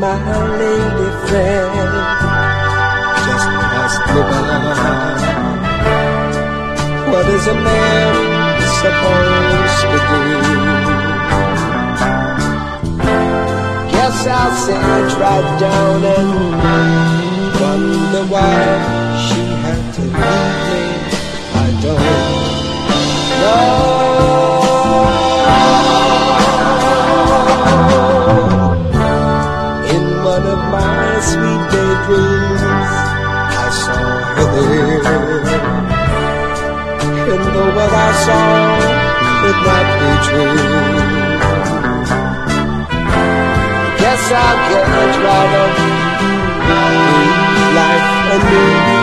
my lady friend just passed me by. What is a man supposed to do? Guess I'll sit right down and wonder why she had to leave me. I don't know. In one of my sweet daydreams, I saw her there. And though what I saw could not be true, guess I'll get right up, life anew.